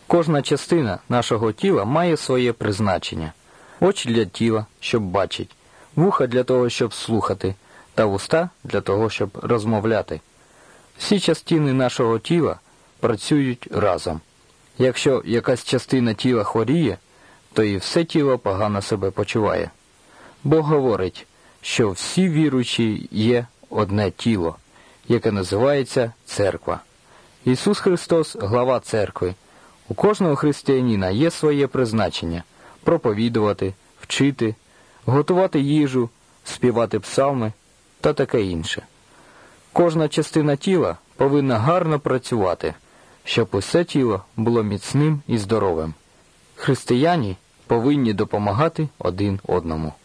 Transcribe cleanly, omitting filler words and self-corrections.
Кожна частина нашого тіла має своє призначення. Очі для тіла, щоб бачити, вуха для того, щоб слухати, та вуста для того, щоб розмовляти. Всі частини нашого тіла працюють разом. Якщо якась частина тіла хворіє, то і все тіло погано себе почуває. Бог говорить, що всі віруючі є одне тіло, яке називається церква. Ісус Христос – глава церкви. У кожного християнина є своє призначення – проповідувати, вчити, готувати їжу, співати псалми та таке інше. Кожна частина тіла повинна гарно працювати, щоб усе тіло було міцним і здоровим. Християни повинні допомагати один одному.